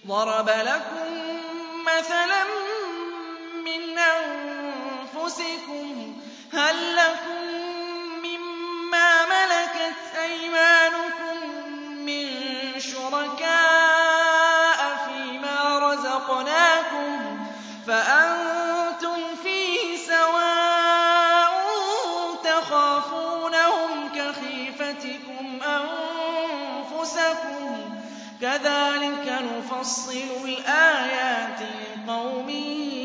ضَرَبَ لَكُم مَّثَلًا مِّنْ أَنفُسِكُمْ ۖ هَل لَّكُم مِّمَّا مَلَكَتْ أَيْمَانُكُم مِّن شُرَكَاءَ فِيمَا رَزَقْنَاكُمْ فَأَنتُمْ فِيهِ سَوَاءٌ تَخَافُونَهُمْ كَخِيفَتِكُمْ أَنفُسَكُمْ ۚ كَذَٰلِكَ نُفَصِّلُ الْآيَاتِ لِقَوْمٍ